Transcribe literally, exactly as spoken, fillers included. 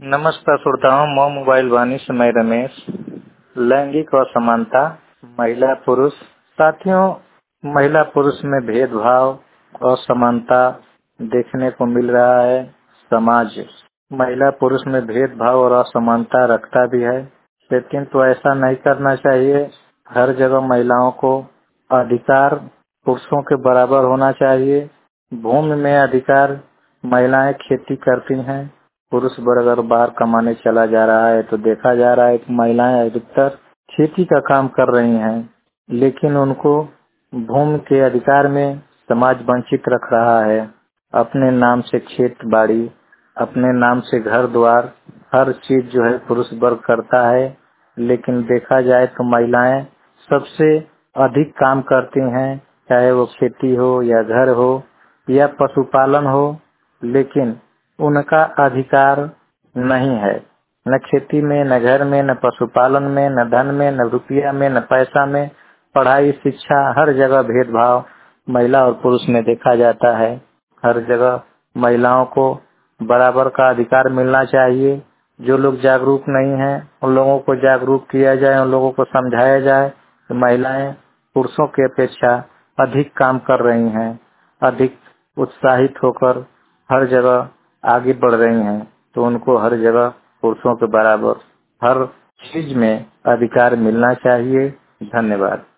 नमस्कार श्रोताओं, मैं मोबाइल वाणी से मैं रमेश। लैंगिक असमानता, महिला पुरुष। साथियों, महिला पुरुष में भेदभाव, असमानता देखने को मिल रहा है। समाज महिला पुरुष में भेदभाव और असमानता रखता भी है, लेकिन तो ऐसा नहीं करना चाहिए। हर जगह महिलाओं को अधिकार पुरुषों के बराबर होना चाहिए। भूमि में अधिकार, महिलाएं खेती करती हैं, पुरुष वर्ग अगर बाहर कमाने चला जा रहा है तो देखा जा रहा है कि महिलाएं अधिकतर खेती का काम कर रही हैं, लेकिन उनको भूमि के अधिकार में समाज वंचित रख रहा है। अपने नाम से खेत बाड़ी, अपने नाम से घर द्वार, हर चीज जो है पुरुष वर्ग करता है, लेकिन देखा जाए तो महिलाएं सबसे अधिक काम करती हैं, चाहे वो खेती हो या घर हो या पशुपालन हो, लेकिन उनका अधिकार नहीं है। न खेती में, न घर में, न पशुपालन में, न धन में, न रुपया में, न पैसा में। पढ़ाई, शिक्षा, हर जगह भेदभाव महिला और पुरुष में देखा जाता है। हर जगह महिलाओं को बराबर का अधिकार मिलना चाहिए। जो लोग जागरूक नहीं हैं उन लोगों को जागरूक किया जाए, उन लोगों को समझाया जाए कि महिलाएं पुरुषों की अपेक्षा अधिक काम कर रही हैं, अधिक उत्साहित होकर हर जगह आगे बढ़ रही हैं, तो उनको हर जगह पुरुषों के बराबर हर चीज में अधिकार मिलना चाहिए। धन्यवाद।